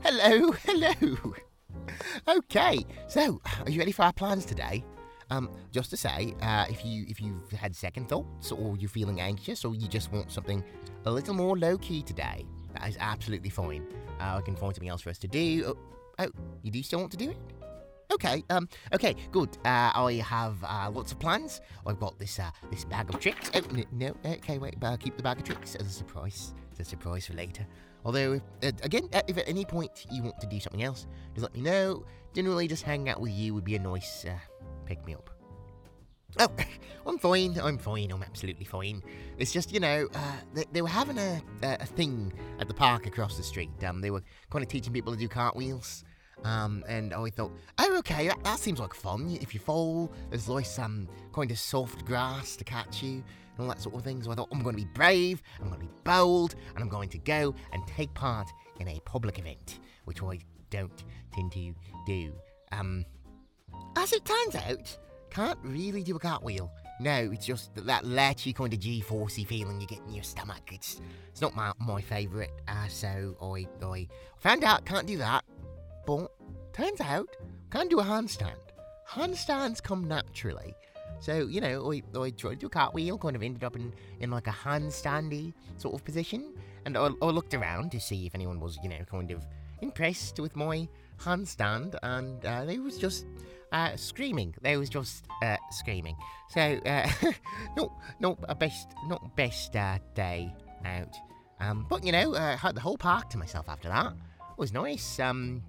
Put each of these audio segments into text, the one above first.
Hello. Okay, so are you ready for our plans today? Just to say, if you've had second thoughts, or you're feeling anxious, or you just want something a little more low key today, that is absolutely fine. I can find something else for us to do. Oh, you do still want to do it? Okay, good. I have lots of plans. I've got this bag of tricks. Oh, no, okay, wait, but I'll keep the bag of tricks as a surprise. It's a surprise for later. Although, if at any point you want to do something else, just let me know. Generally, just hanging out with you would be a nice pick-me-up. Oh, I'm fine, I'm absolutely fine. It's just, they were having a thing at the park across the street. They were kind of teaching people to do cartwheels. And I thought, okay, that seems like fun. If you fall, there's like some kind of soft grass to catch you and all that sort of thing. So I thought, I'm going to be brave, I'm going to be bold, and I'm going to go and take part in a public event, which I don't tend to do. As it turns out, can't really do a cartwheel. No, it's just that latchy kind of G-forcey feeling you get in your stomach. It's not my favourite, so I found out can't do that. But turns out, can't do a handstand. Handstands come naturally. So, I tried to do a cartwheel, kind of ended up in like a handstandy sort of position. And I looked around to see if anyone was, kind of impressed with my handstand. And they was just screaming. They was just screaming. So, not best day out. But, I had the whole park to myself after that. It was nice.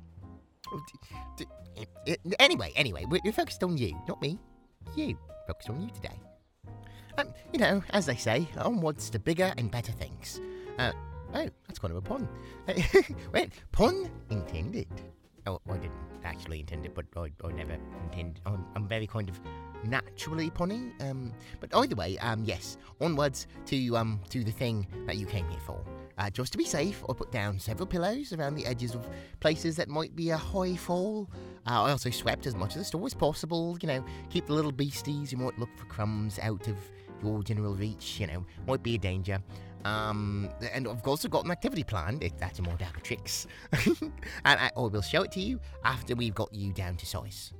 Anyway, we're focused on you, not me. You, focused on you today. As they say, onwards to bigger and better things. Oh, that's kind of a pun. Wait, pun intended. Oh, I didn't actually intend it, but I never intend. I'm very kind of naturally punning. But either way, yes, onwards to the thing that you came here for. Just to be safe, I put down several pillows around the edges of places that might be a high fall. I also swept as much of the store as possible, keep the little beasties who might look for crumbs out of your general reach, might be a danger. And I've also got an activity planned, that's in more darker tricks. And I will show it to you after we've got you down to size.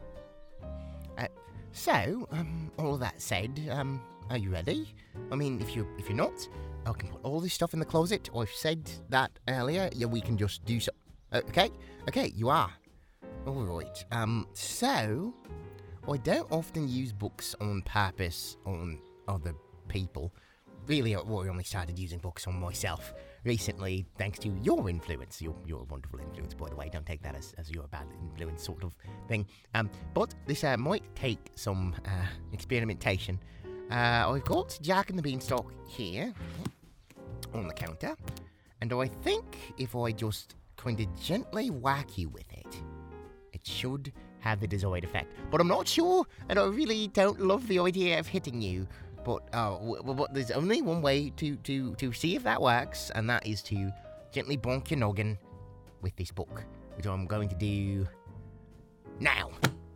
So, all that said, are you ready? I mean, if you're not, I can put all this stuff in the closet. I've said that earlier. Yeah, we can just do so. Okay, you are. All right. So, I don't often use books on purpose on other people. Really, I only started using books on myself recently, thanks to your influence. You're a wonderful influence, by the way. Don't take that as you're a bad influence sort of thing. But this might take some experimentation. I've got Jack and the Beanstalk here on the counter, and I think if I just kind of gently whack you with it, it should have the desired effect. But I'm not sure, and I really don't love the idea of hitting you. But there's only one way to see if that works, and that is to gently bonk your noggin with this book, which I'm going to do now.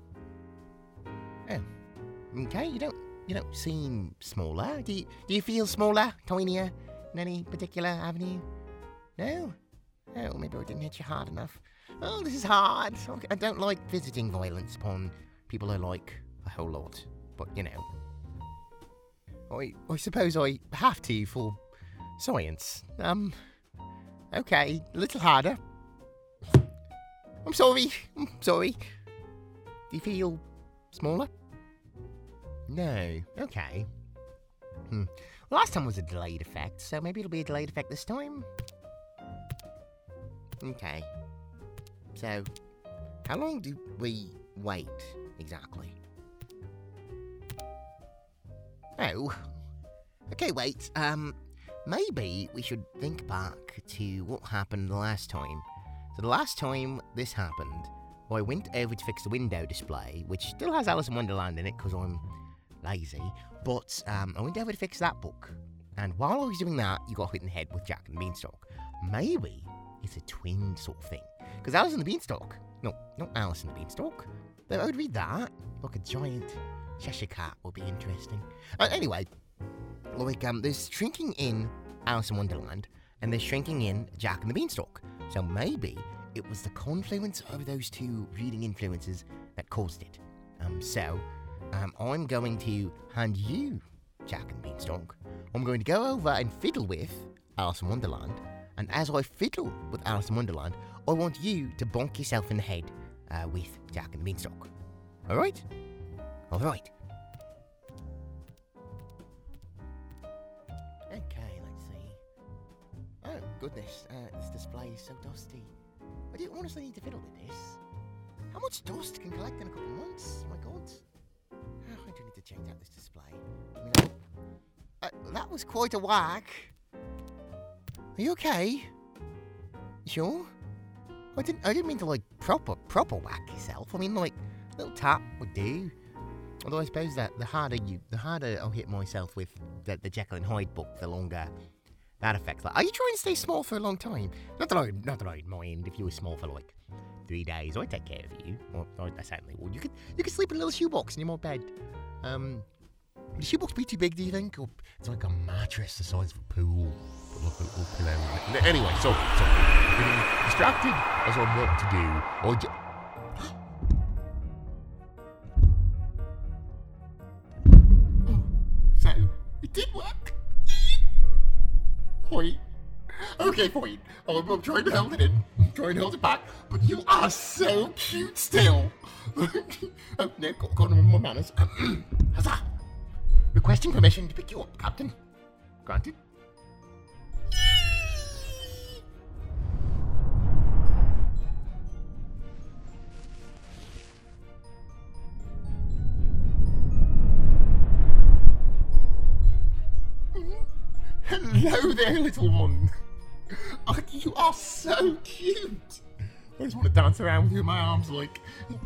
Oh, okay. You don't seem smaller. Do you feel smaller, tinier, in any particular avenue? No? Oh, maybe I didn't hit you hard enough. Oh, this is hard. I don't like visiting violence upon people I like a whole lot, but I suppose I have to for science. Okay, a little harder. I'm sorry. Do you feel smaller? No. Okay. Last time was a delayed effect, so maybe it'll be a delayed effect this time. Okay. So, how long do we wait exactly? Oh. Okay, wait. Maybe we should think back to what happened the last time. So the last time this happened, I went over to fix the window display, which still has Alice in Wonderland in it because I'm lazy, but I went over to fix that book. And while I was doing that, you got hit in the head with Jack and the Beanstalk. Maybe it's a twin sort of thing. Because Alice and the Beanstalk, no, not Alice and the Beanstalk. I would read that. Like a giant Cheshire Cat would be interesting. Anyway, there's shrinking in Alice in Wonderland, and there's shrinking in Jack and the Beanstalk. So maybe it was the confluence of those two reading influences that caused it. So I'm going to hand you, Jack and Beanstalk. I'm going to go over and fiddle with Alice in Wonderland, and as I fiddle with Alice in Wonderland, I want you to bonk yourself in the head with Jack and the Beanstalk. Alright? Alright. Okay, let's see. Oh, goodness, this display is so dusty. I do honestly need to fiddle with this. How much dust can collect in a couple of months? My god. I do need to change out this display. That was quite a whack. Are you okay? You sure? I didn't mean to, like, proper whack yourself. I mean, like, a little tap would do. Although I suppose that the harder I'll hit myself with the Jekyll and Hyde book, the longer that affects. Like, are you trying to stay small for a long time? Not that I'd mind if you were small for like 3 days. I'd take care of you. Well, I certainly would. You could sleep in a little shoebox in your bed. Would the shoebox be too big, do you think? Or it's like a mattress the size of a pool. But like a little pillow. Anyway, sorry. I'm getting distracted as I'm wont to do. So, it did work. Fine. Okay, fine. I'm trying to hold it in. I'm trying to hold it back. But you are so cute still. Oh, no, got on my manners. Huzzah! Requesting permission to pick you up, Captain. Granted. Hello there, little one. Oh, you are so cute. I just want to dance around with you in my arms like...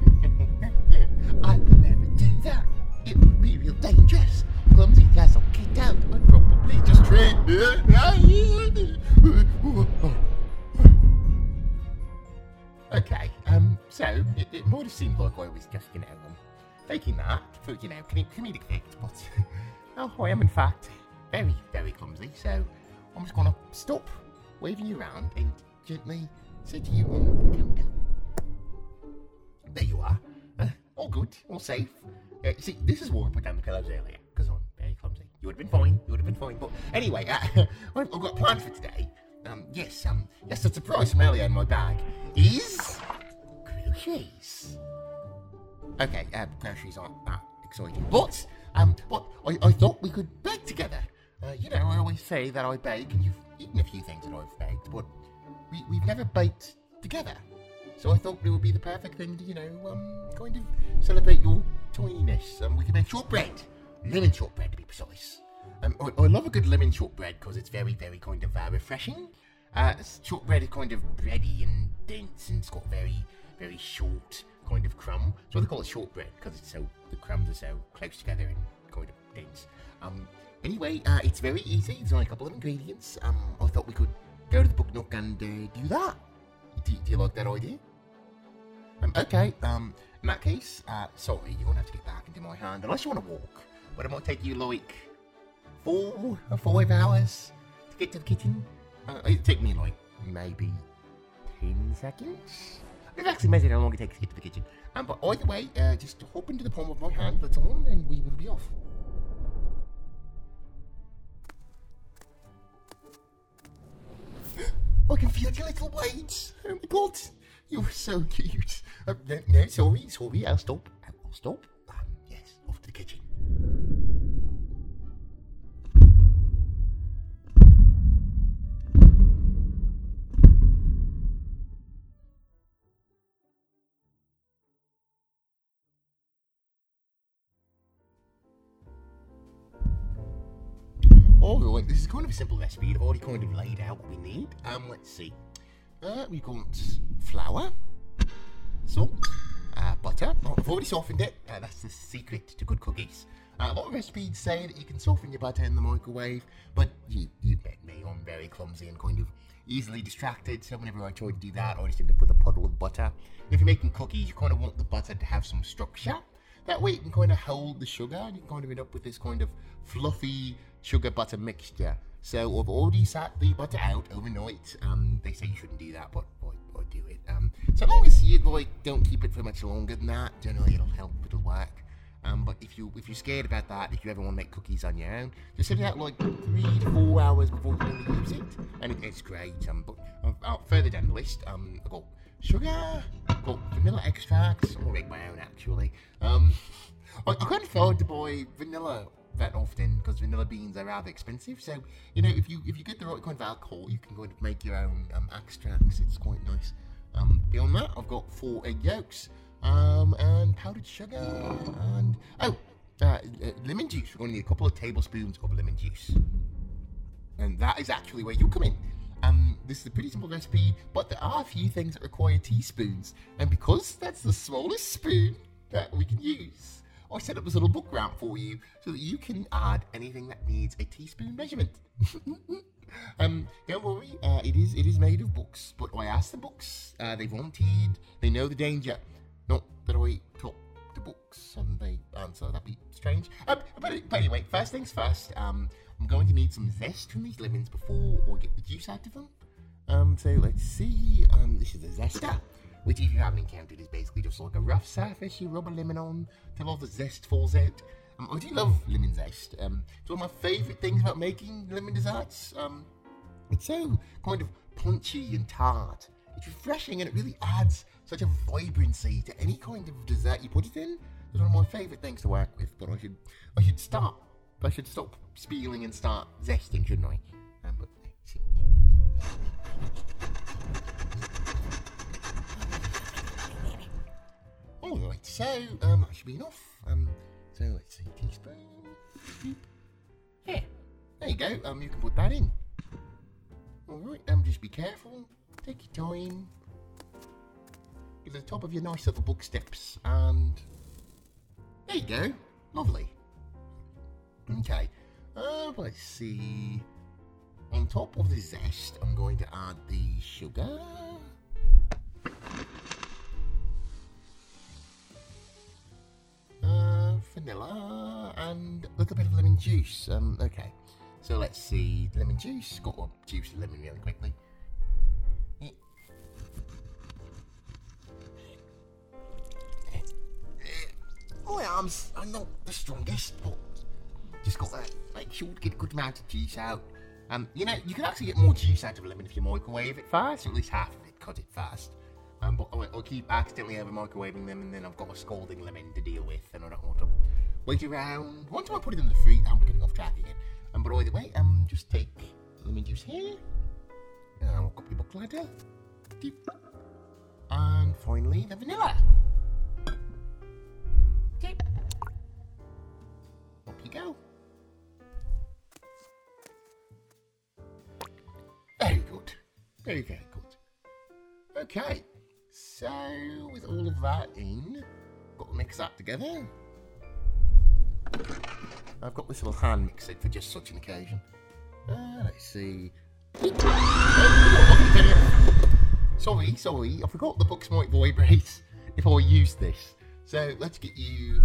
I would never do that. It would be real dangerous. Clumsy guys are kicked out. I'd probably just trade. Okay, so it might have seemed like I was just, faking that for, comedic effect, but I am in fact very, very clumsy, so I'm just gonna stop waving you around and gently say to you on the countdown. There you are. All good, all safe. See, this is why I put down the pillows earlier, because I'm very clumsy. You would have been fine, but anyway, I've got plans for today. Yes, the surprise from earlier in my bag is groceries. Okay, groceries aren't that exciting, but I thought we could bake together. I always say that I bake, and you've eaten a few things that I've baked, but we've never baked together. So I thought it would be the perfect thing to, kind of celebrate your tininess. We can make shortbread. Lemon shortbread, to be precise. I love a good lemon shortbread because it's very, very kind of refreshing. Shortbread is kind of bready and dense, and it's got very, very short kind of crumb. So they call it shortbread because the crumbs are so close together and kind of dense. Anyway, it's very easy. There's only a couple of ingredients. I thought we could go to the book nook and do that. Do you like that idea? Okay, in that case, sorry, you're going to have to get back into my hand, unless you want to walk, but it might take you like 4 or 5 hours to get to the kitchen. It'd take me like maybe 10 seconds. We've actually measured how long it takes to get to the kitchen. But either way, just hop into the palm of my hand, little one, and we will be off. I can feel your little weight. Oh my god. You're so cute. No, sorry, I'll stop. Yes, off to the kitchen. Alright, this is kind of a simple recipe. I've already kind of laid out what we need. Let's see. We've got flour, salt, butter. Oh, I've already softened it. That's the secret to good cookies. A lot of recipes say that you can soften your butter in the microwave, but you bet me, I'm very clumsy and kind of easily distracted, so whenever I try to do that, I just end up with a puddle of butter. If you're making cookies, you kind of want the butter to have some structure. That way you can kind of hold the sugar, and you can kind of end up with this kind of fluffy sugar butter mixture. So I've already sat the butter out overnight. They say you shouldn't do that, but I'd do it. So long as you like don't keep it for much longer than that, generally it'll help. It'll work. But if you're scared about that, if you ever want to make cookies on your own, just set it out like 3 to 4 hours before you want to use it, and it's great. But further down the list, I've got sugar, I've got vanilla extracts. I'm gonna make my own actually. I can't afford to buy vanilla that often because vanilla beans are rather expensive. So if you get the right kind of alcohol, you can kind of make your own extracts. It's quite nice. Beyond that, I've got 4 egg yolks. And powdered sugar, and lemon juice. We're going to need a couple of tablespoons of lemon juice, and that is actually where you come in. This is a pretty simple recipe, but there are a few things that require teaspoons, and because that's the smallest spoon that we can use, I set up this little book round for you so that you can add anything that needs a teaspoon measurement. Don't worry, it is made of books, but I asked the books, they volunteered, they know the danger. Not that I taught the books and they answer, that'd be strange. But anyway, first things first, I'm going to need some zest from these lemons before I get the juice out of them. So let's see, this is a zester, which if you haven't encountered is basically just like a rough surface you rub a lemon on till all the zest falls out. I do love lemon zest. It's one of my favourite things about making lemon desserts. It's so kind of punchy and tart. It's refreshing and it really adds such a vibrancy to any kind of dessert you put it in. It's one of my favourite things to work with, but I should stop. I should stop spieling and start zesting, shouldn't I? But let's see. Alright, so that should be enough. So let's see, teaspoon. Yeah, there you go. You can put that in. Alright, just be careful. Take your time. Get to the top of your nice little book steps, and there you go. Lovely. Okay. Let's see. On top of the zest, I'm going to add the sugar. Vanilla, and a little bit of lemon juice. Okay. So let's see. Lemon juice. Got to juice the lemon really quickly. My arms are not the strongest, but just got to make sure to get a good amount of juice out. You can actually get more juice out of a lemon if you microwave it first, or at least half of it, cut it fast. But I'll keep accidentally over microwaving them, and then I've got a scalding lemon to deal with, and I don't want to wait around. Once I put it in the fridge, I'm getting off track again. But either way, just take lemon juice here, and I'll walk up your book ladder, and finally the vanilla. Okay. Up you go. Very good. Very, very good. Okay. So, with all of that in, got to mix that together. I've got this little hand mixer for just such an occasion. Let's see. Sorry, I forgot the books might vibrate if I use this. So let's get you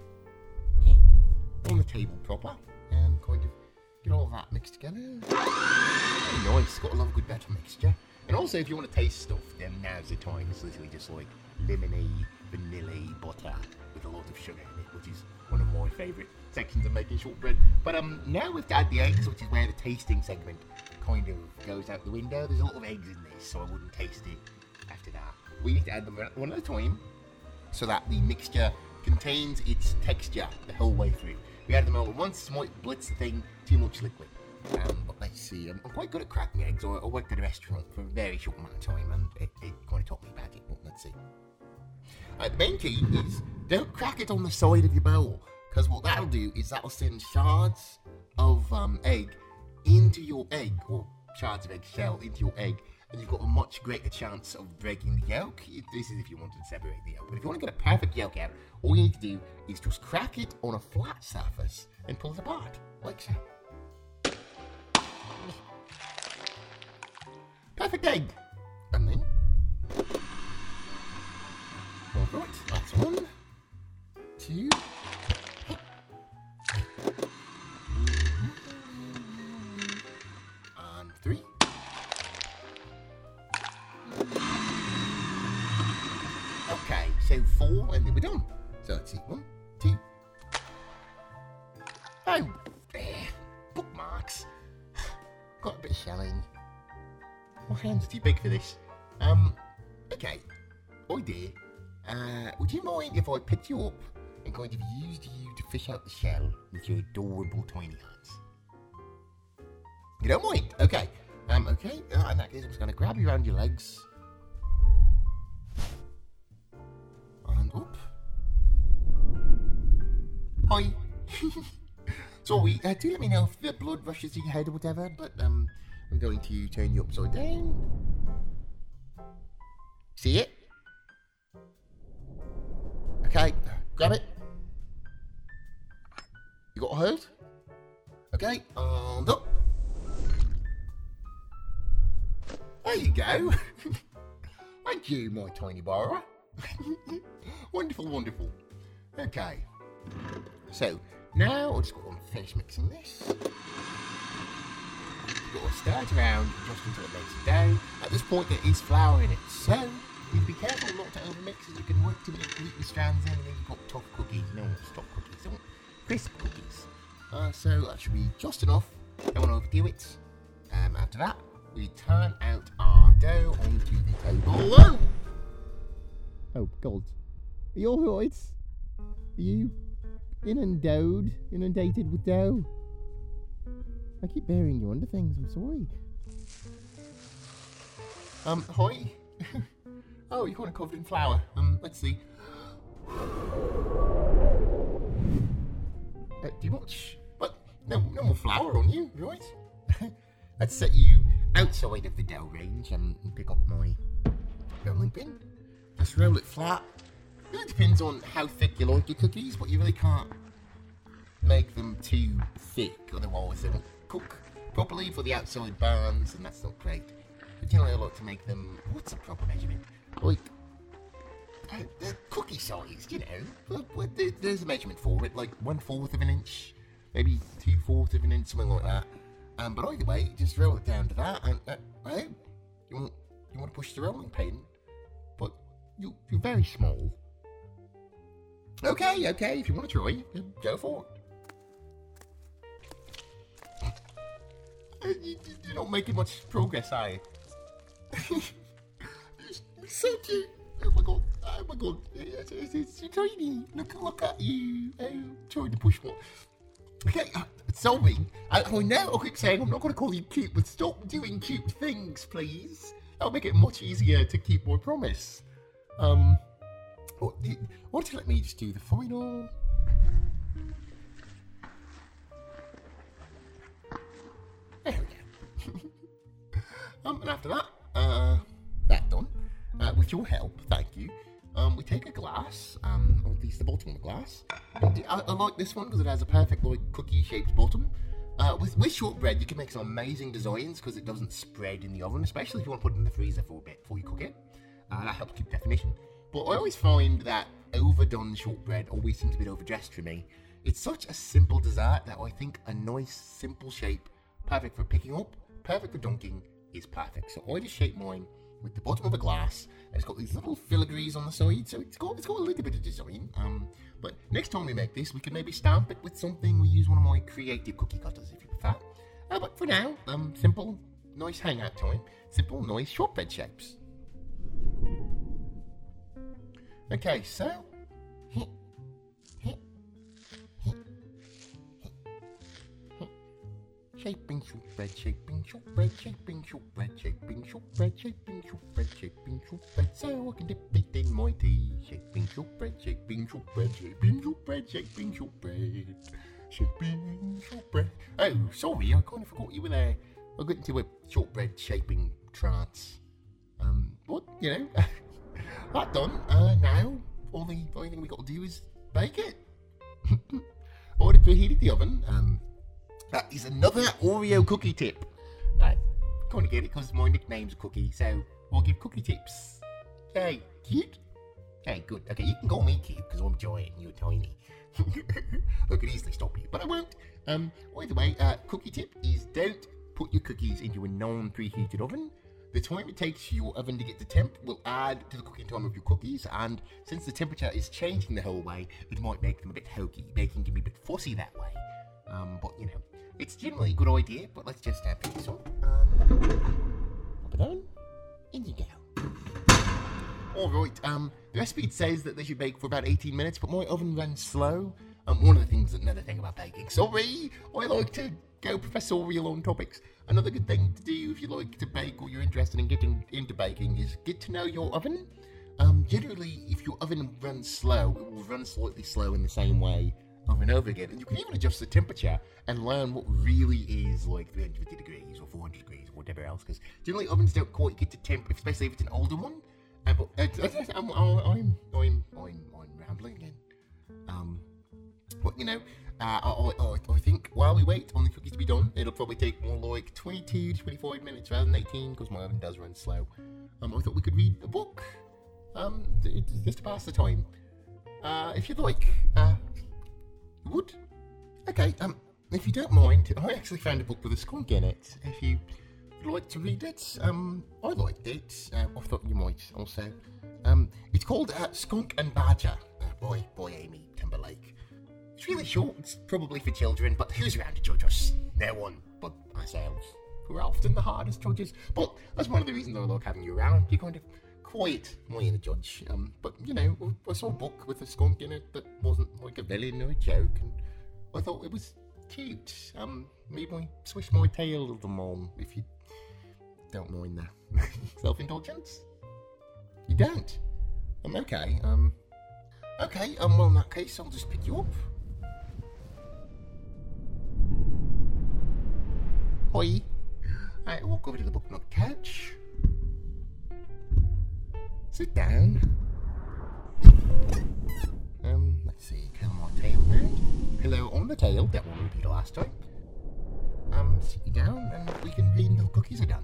on the table proper and kind of get all of that mixed together. Very nice, got to love a good better mixture. And also if you want to taste stuff, then now's the time. It's literally just like lemony, vanilla butter with a lot of sugar in it, which is one of my favourite sections of making shortbread. But now we've got the eggs, which is where the tasting segment kind of goes out the window. There's a lot of eggs in this, so I wouldn't taste it after that. We need to add them one at a time so that the mixture contains its texture the whole way through. We add them all at once, might blitz the thing, too much liquid. But let's see, I'm quite good at cracking eggs. I worked at a restaurant for a very short amount of time, and it kind of taught me about it, but let's see. The main key is don't crack it on the side of your bowl, because what that'll do is that'll send shards of egg into your egg, or shards of egg shell into your egg, and you've got a much greater chance of breaking the yolk. This is if you wanted to separate the yolk. But if you want to get a perfect yolk out, all you need to do is just crack it on a flat surface and pull it apart, like so. Perfect egg! And then... Alright, that's 1, 2... and 3... go 4, and then we're done. So let's see, 1, 2. Oh, bookmarks. Got a bit of shelling. My hands are too big for this. Okay. Idea. Would you mind if I picked you up and kind of used you to fish out the shell with your adorable tiny hands? You don't mind? Okay. Okay. In that case, I'm just going to grab you around your legs. And up. Hi. Sorry, do let me know if the blood rushes to your head or whatever, but I'm going to turn you upside down. See it? Okay, grab it. You got a hold? Okay, and up. There you go. Thank you, my tiny borrower. Wonderful, wonderful. Okay. So, now I've just got to finish mixing this. Got to start around just until it makes it dough. At this point, there is flour in it, so you be careful not to overmix it. You can work too many gluten strands in, and then you've got tough cookies. No, stop cookies. I want crisp cookies. So that should be just enough. Don't want to overdo it. After that, we turn out our dough onto the table. Oh, God. Are you alright? Are you inundated with dough? I keep burying you under things, I'm sorry. Hi. Oh, you're kind of covered in flour. Let's see. Too much? What? No more flour on you, right? Let's set you outside of the dough range and pick up my rolling pin. Just roll it flat. It really depends on how thick you like your cookies, but you really can't make them too thick, otherwise they won't cook properly for the outside bands, and that's not great. But generally I like to make them, what's the proper measurement? Like, cookie sized, you know. There's a measurement for it, like 1/4 of an inch, maybe 2/4 of an inch, something like that. But either way, just roll it down to that, and you want to push the rolling pin, but you're very small. Okay, if you want to try, go for it. You're not making much progress, are you? It's so cute. Oh my god, it's tiny. Look at you. Trying to push more. Okay, sorry. I know I keep saying I'm not going to call you cute, but stop doing cute things, please. That'll make it much easier to keep my promise. Why don't you let me just do the final? There we go. And after that, that done. With your help, thank you. We take a glass, or at least the bottom of the glass. I like this one because it has a perfect like cookie-shaped bottom. With shortbread, you can make some amazing designs because it doesn't spread in the oven, especially if you want to put it in the freezer for a bit before you cook it. That helps keep definition. But I always find that overdone shortbread always seems a bit overdressed for me. It's such a simple dessert that I think a nice, simple shape, perfect for picking up, perfect for dunking, is perfect. So I just shape mine with the bottom of a glass, and it's got these little filigrees on the side, so it's got a little bit of design. But next time we make this, we can maybe stamp it with something. We use one of my creative cookie cutters if you prefer. But for now, simple, nice hangout time, simple, nice shortbread shapes. Okay, so shaping shortbread, shaping shortbread, shaping shortbread, shaping shortbread, shaping shortbread, shaping shortbread, so I can dip it in my tea. Shaping shortbread, shaping shortbread, shaping shortbread, shaping shortbread, shaping shortbread. Oh, sorry, I kind of forgot you were there. I got into a shortbread shaping trance. But you know, that done. Now all the only thing we got to do is bake it. Already preheated the oven. That is another Oreo cookie tip. I kind of get it because my nickname's Cookie, so I'll give cookie tips. Okay, cute? Okay, good. Okay, you can call me cute because I'm giant and you're tiny. I could easily stop you, but I won't. Either way, cookie tip is don't put your cookies into a non-preheated oven. The time it takes for your oven to get to temp will add to the cooking time of your cookies, and since the temperature is changing the whole way, it might make them a bit hokey. Baking can be a bit fussy that way. But you know, it's generally a good idea, but let's just pick this up and pop it on. In you go. Alright, the recipe says that they should bake for about 18 minutes, but my oven runs slow. Another thing about baking. Sorry, I like to go professorial on topics. Another good thing to do if you like to bake or you're interested in getting into baking is get to know your oven. Generally, if your oven runs slow, it will run slightly slow in the same way over and over again. And you can even adjust the temperature and learn what really is like 350 degrees or 400 degrees or whatever else. Because generally ovens don't quite get to temp, especially if it's an older one. But I'm rambling again. But you know, I think while we wait on the cookies to be done, it'll probably take more like 22 to 25 minutes rather than 18 because my oven does run slow. I thought we could read a book, just to pass the time. If you'd like, you would? Okay, if you don't mind, I actually found a book with a skunk in it. If you would like to read it, I liked it. I thought you might also. It's called Skunk and Badger by Amy Timberlake. It's really short, it's probably for children, but who's around to judge us? No one but ourselves. We're often the hardest judges, but that's one of the reasons I like having you around. You're kind of quiet, my inner judge. But, you know, I saw a book with a skunk in it that wasn't like a villain or a joke, and I thought it was cute. Maybe I swish my tail a little more, if you don't mind that. Self-indulgence? You don't? Okay, okay, well in that case, I'll just pick you up. Hi. Alright, walk over to the book nook couch. Sit down. Let's see, curl my tail round. Pillow on the tail, that won't repeat the last time. Sit you down and we can read until cookies are done.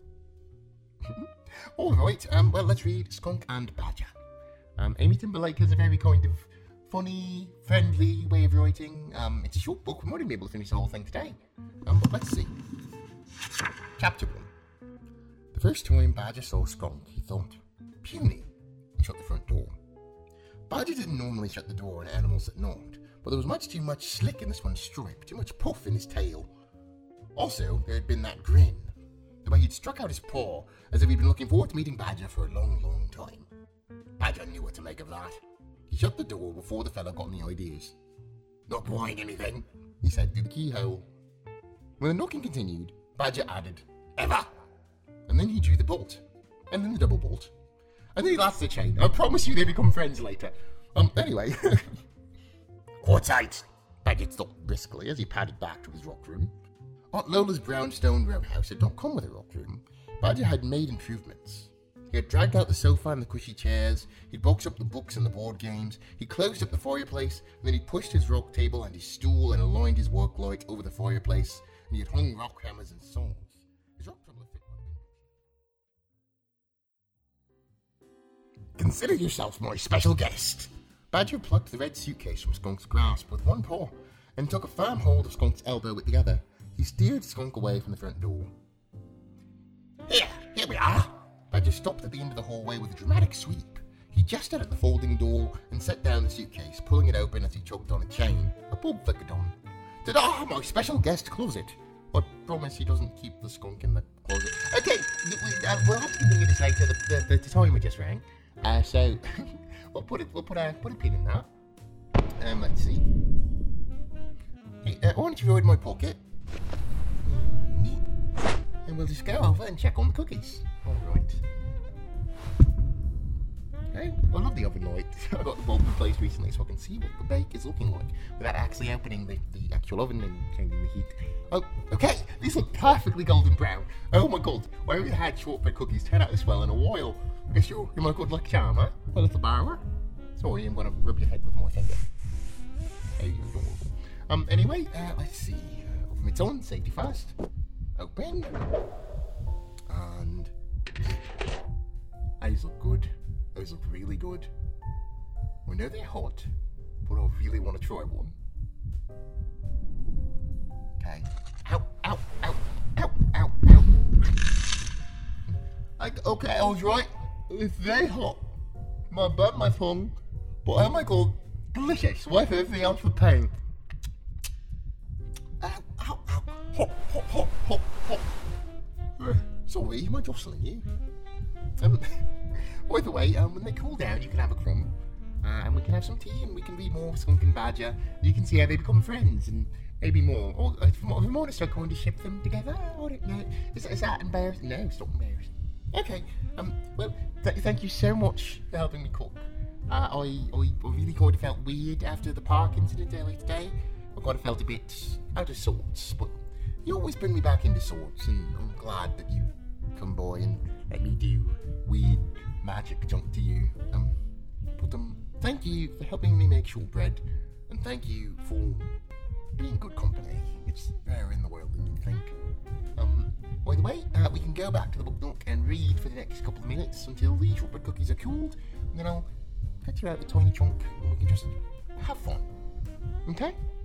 Alright, well let's read Skunk and Badger. Amy Timberlake has a very kind of funny, friendly way of writing. It's a short book, we might even be able to finish the whole thing today. But let's see. Chapter 1. The first time Badger saw Skunk, he thought, puny, and shut the front door. Badger didn't normally shut the door on animals that gnawed, but there was much too much slick in this one's stripe, too much puff in his tail. Also, there had been that grin, the way he'd struck out his paw, as if he'd been looking forward to meeting Badger for a long, long time. Badger knew what to make of that. He shut the door before the fellow got any ideas. Not buying anything, he said through the keyhole. When the knocking continued, Badger added, ever! And then he drew the bolt, and then the double bolt, and then he lashed the chain. I promise you they become friends later. Anyway. Quartzite, Badger thought briskly as he padded back to his rock room. Aunt Lola's brownstone row house had not come with a rock room. Badger had made improvements. He had dragged out the sofa and the cushy chairs, he'd boxed up the books and the board games, he closed up the fireplace, and then he pushed his rock table and his stool and aligned his work light over the fireplace, and he had hung rock hammers and saws. His rock table fit my fingers. Consider yourself my special guest. Badger plucked the red suitcase from Skunk's grasp with one paw, and took a firm hold of Skunk's elbow with the other. He steered Skunk away from the front door. Here we are! Badger stopped at the end of the hallway with a dramatic sweep. He gestured at the folding door and set down the suitcase, pulling it open as he tugged on a chain. A bulb flickered on. Ta-da! My special guest closet. I promise he doesn't keep the skunk in the closet. Okay, we'll have to continue this later. The timer just rang. So we'll put a pin in that. Let's see. Hey, why don't you go in my pocket? And we'll just go over and check on the cookies. Alright. Okay, I love the oven light. I got the bulb in place recently so I can see what the bake is looking like without actually opening the actual oven and changing the heat. Oh, okay, these look perfectly golden brown. Oh my god, I haven't had shortbread cookies turn out this well in a while. I guess you're my good luck charm, huh? My little borrower. Sorry, I'm gonna rub your head with my finger. Hey, you're adorable. Anyway, let's see. Oven it's on, safety first. Open. And those look good. Those look really good. I know they're hot, but I really want to try one. Okay. Ow, ow, ow, ow, ow, ow. Okay, I was right. It's very hot. My burnt my tongue. But oh my god, delicious. Worth everything else for pain. Ow, ow, ow. Hop, hop, hop, hop, hop. Sorry, am I jostling you? By the way, when they cool down, you can have a crumb. And we can have some tea, and we can read more of Skunk and Badger. You can see how they become friends, and maybe more. Or if we want to start going to ship them together, I don't know. Is that embarrassing? No, it's not embarrassing. Okay. Well, thank you so much for helping me cook. I really kind of felt weird after the park incident earlier today. I kind of felt a bit out of sorts, but you always bring me back into sorts, and I'm glad that you come by and let me do weird magic junk to you. Thank you for helping me make shortbread, and thank you for being good company. It's rare in the world than you think. By the way, we can go back to the book nook and read for the next couple of minutes until the shortbread cookies are cooled, and then I'll get you out the tiny trunk and we can just have fun. Okay?